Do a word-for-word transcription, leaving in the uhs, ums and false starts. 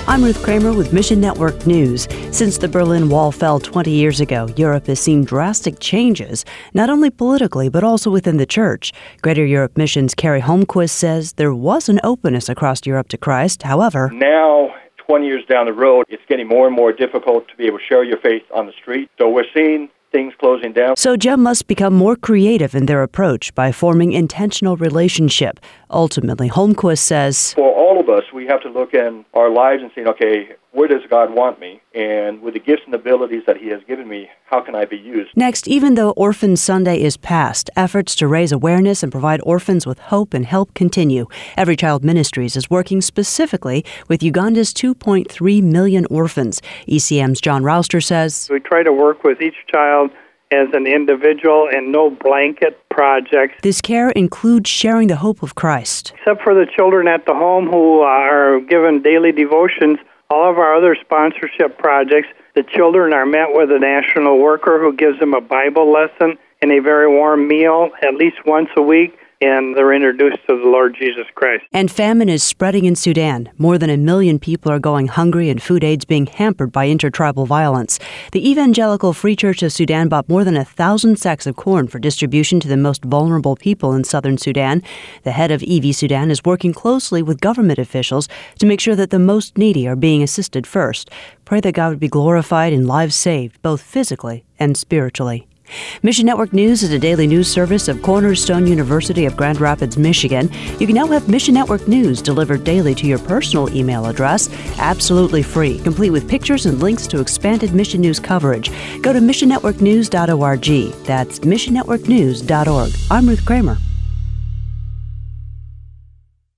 I'm Ruth Kramer with Mission Network News. Since the Berlin Wall fell twenty years ago, Europe has seen drastic changes, not only politically, but also within the church. Greater Europe Mission's Carrie Holmquist says there was an openness across Europe to Christ. However, now, twenty years down the road, it's getting more and more difficult to be able to share your faith on the street. So we're seeing things closing down. So G E M must become more creative in their approach by forming intentional relationship. Ultimately, Holmquist says, for all of us, we have to look in our lives and say, okay, where does God want me? And with the gifts and abilities that He has given me, how can I be used? Next, even though Orphan Sunday is past, efforts to raise awareness and provide orphans with hope and help continue. Every Child Ministries is working specifically with Uganda's two point three million orphans. E C M's John Rouster says, we try to work with each child as an individual and no blanket projects. This care includes sharing the hope of Christ. Except for the children at the home who are given daily devotions, all of our other sponsorship projects, the children are met with a national worker who gives them a Bible lesson and a very warm meal at least once a week, and they're introduced to the Lord Jesus Christ. And famine is spreading in Sudan. More than a million people are going hungry and food aid's being hampered by intertribal violence. The Evangelical Free Church of Sudan bought more than a thousand sacks of corn for distribution to the most vulnerable people in southern Sudan. The head of E V Sudan is working closely with government officials to make sure that the most needy are being assisted first. Pray that God would be glorified and lives saved, both physically and spiritually. Mission Network News is a daily news service of Cornerstone University of Grand Rapids, Michigan. You can now have Mission Network News delivered daily to your personal email address, absolutely free, complete with pictures and links to expanded Mission News coverage. Go to mission network news dot org. That's mission network news dot org. I'm Ruth Kramer.